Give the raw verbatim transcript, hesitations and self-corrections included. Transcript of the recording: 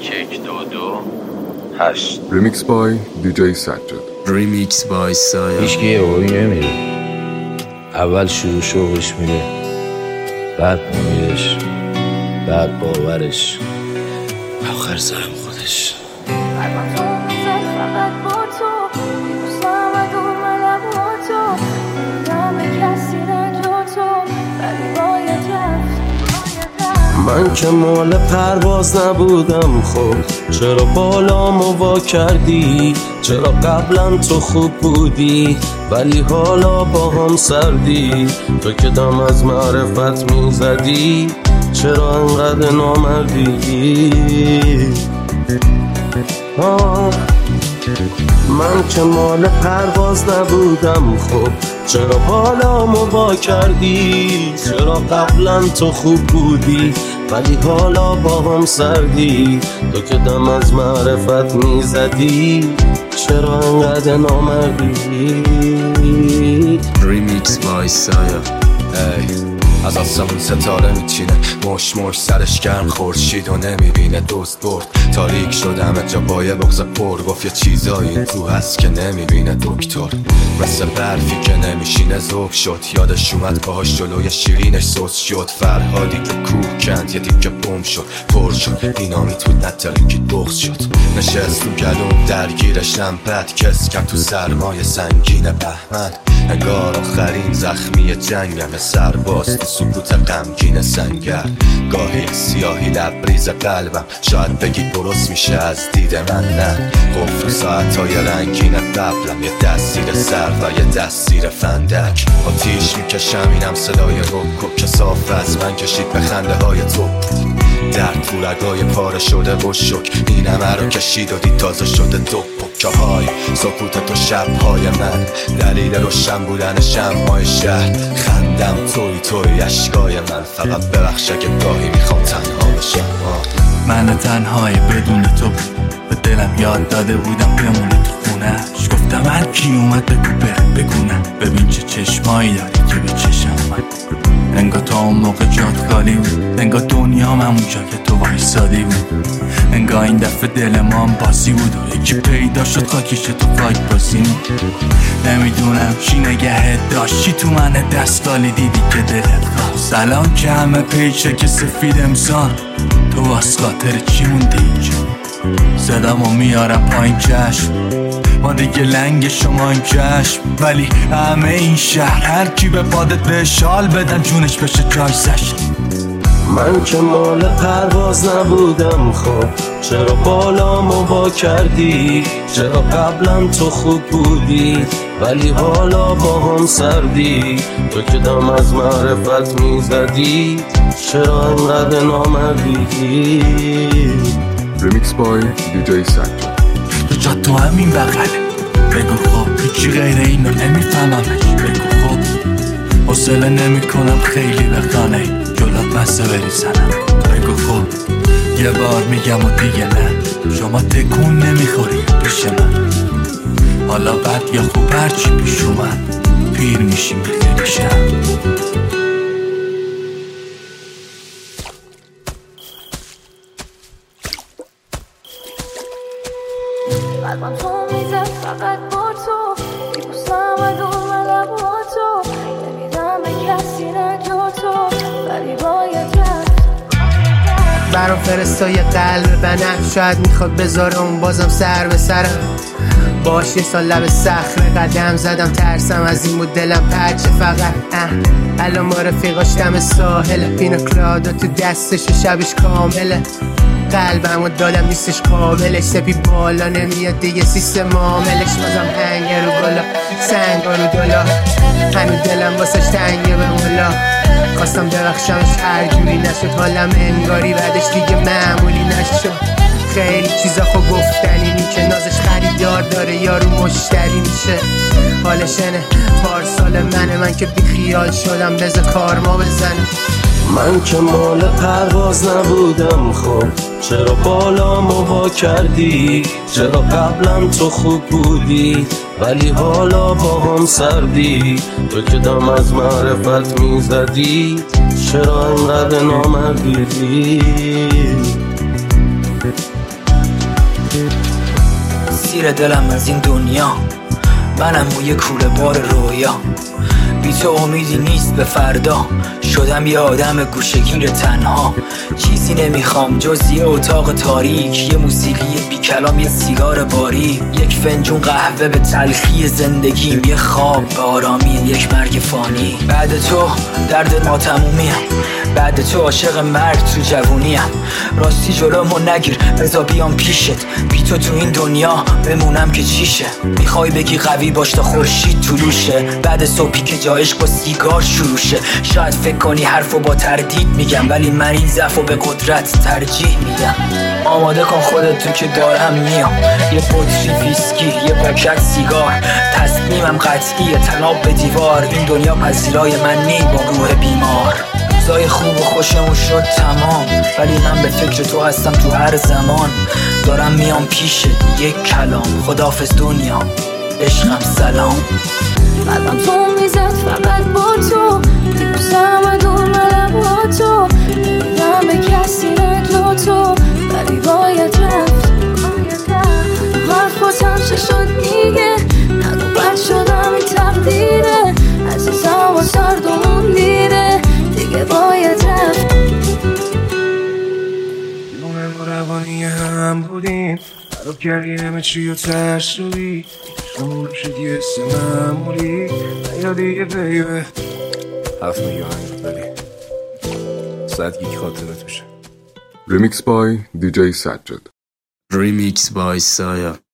یک یک دو دو هشت. ریمیکس بای دی جی سجاد. ریمیکس بای سایه. هیچکی یه بایی نمیره، اول شروع شوقش میره، بعد امیدش، بعد باورش، آخر سرم خودش. من که مال پرواز نبودم، خب چرا بالامو وا کردی؟ چرا قبلا تو خوب بودی ولی حالا با هم سردی؟ تو که دم از معرفت میزدی، چرا انقدر نامردی؟ آه من که مال پرواز نبودم، خب چرا بالامو وا کردی؟ چرا قبلا تو خوب بودی ولی حالا با هم سردی؟ تو که دم از معرفت میزدی، چرا انقدر نامردی؟ ریمیکس بای سایه. از آسمون ستاره میچینه، مش مش سرش گرم، خورشید و نمیبینه، دوست برد تاریک شد همه جا با یه بغض پر، گفت یه چیزایی تو هست که نمیبینه دکتر، مثل برفی که نمیشینه ذوب شد، یادش اومد باهاش جلوی شیرینش سوس شد، فرهادی که کوه کند یه دیگه بوم شد، پر شد دینامیت بود نتالیکی بغض شد، نشست تو گلوم درگیرشم، بد کس کم تو سرمای سنگین بهمن، انگار آخرین زخمی جنگم، سرباز تو سکوت غمگین سنگر، گاهی سیاهی لبریز قلبم، شاید بگی درست میشه از دید من، نه قفل ساعتهای رنگین قبلم، یه دست زیر سر و یه دست زیر فندک، آتیش میکشم اینم صدای روکو که صاف از من کشید به خنده های تو، در تو رگای پاره شده و شک، این همه رو کشید و دید تازه شده دو پکه های سکوت تو شبهای من، دلیل روشن بودن شمعای شهر، خندم توی توی اشکای من، فقط ببخش اگه گاهی میخوام تنها بشم. من تنهای بدون تو به دلم یاد داده بودم بمونه تو خونهش، گفتم هر کی اومد بگو برم بگونه، ببین چه چشمایی داری که به چشم من، انگار تا اون موقع جات خالی بود، انگار دنیا همونجا که تو وایسادی بود، انگار این دفعه دل ما هم باسی بود و یکی پیدا شد خاکیش تو خاک باسی، نمیدونم چی نگهت داشت، چی تو من دستالی دیدی که دلت خواست، سلام که همه پیچه که سفید امسان، تو واس خاطر چی موندی اینجا؟ صدامو میارم پایین چشم، ما دیگه لنگ شما این چشم، ولی همه این شهر هر کی به پادت به شال بدن جونش بشه جایزش. من که مال پرواز نبودم، خب چرا بالامو وا کردی؟ چرا قبلا تو خوب بودی ولی حالا با هم سردی؟ تو که دم از معرفت میزدی، چرا انقدر نامردی؟ ریمیکس بای دی جی سجاد. تو جا تو همین بغله، بگو خب هیچی غیر اینو نمیفهممش، بگو خب حوصله نمی کنم خیلی بخانه جلات مسته بریزنم، بگو خب یه بار میگم و دیگه نه، شما تکون نمیخوری پیش من، حالا بد یا خوب هرچی پیش اومد، پیر میشیم خیلی شب. قلبم تو میزد فقط با تو، میبوسم و دور لب با تو، نمیدم به کسی نه جو تو، ولی باید رفت. برام فرستای قلب بنفش، شاید میخواد بذاره اون بازم سر به سرم، باش یه سال لب صخره قدم زدم، ترسم از این بود دلم پرچه فقط اه الان ما رفیقاش دم ساحل، پیناکلادا تو دستش و شبش کامله، قلبمو دادم نیستش قابلش، سپی بالا نمیاد دیگه سیستم عاملش، بازم هنگه رو بالا سنگا رو دلا، هنو دلم واسش تنگه به مولا، خواستم ببخشمش هر جوری نشد، حالم انگاری بعدش دیگه معمولی نشد، خیلی چیزا خو گفتنی نی که نازش خریدار داره یارو مشتری میشه، حالشنه پارسال منه من که بی خیال شدم بذار کارما بزنه. من که مال پرواز نبودم، خب چرا بالامو وا کردی؟ چرا قبلا تو خوب بودی ولی حالا با هم سردی؟ تو که دم از معرفت میزدی، چرا انقدر نامردی؟ اسیر دلم از این دنیا، منم و یه کوله بار رویا. بی تو امیدی نیست به فردا، شدم یه آدم گوشه‌گیر تنها. چیزی نمیخوام جز یه اتاق تاریک، یه موسیقی بی کلام، یه سیگار باری، یک فنجون قهوه به تلخی زندگیم، یه خواب به آرامی یک مرگ فانی. بعد تو درد ما تمومیم، بعد تو عاشق مرگ تو جوونیم. راستی جلومو نگیر بذار بیام پیشت، بی تو تو این دنیا بمونم که چیشه. میخوای بگی قوی باش تا خورشید طلوشه، بعد صبحی که جا عشق با سیگار شروع شه. شاید فکر کنی حرفو با تردید میگم، ولی من این ضعفو به قدرت ترجیح میدم. آماده کن خودت تو که دارم میام، یه بطری ویسکی، یه پاکت سیگار. تصمیمم قطعیه طناب به دیوار، این دنیا پذیرای من نی با روح بیمار. روزای خوب و خوشمون شد تمام، ولی من به فکر تو هستم تو هر زمان. دارم میام پیشت یک کلام، خداحافظ دنیا عشقم سلام. قلبم تو میزد فقط با تو، دیروزم و دور ملم با تو. نمیدم به کسی نه جا تو، ولی باید رفت. حرفاتم چه شد دیگه، نگو بد شدم این تقدیره. عزیزم و سردمون دیره، دیگه باید رفت. نونم و روانی هم بودیم، خراب کردی همه چی و ترسوی. شمول شد یه اسم معمولی، یا دیگه بیبه هفت میگه هنگ ولی صد گیگ خاطرت میشه. Remix by دی جی Sajjad. Remix by Saya.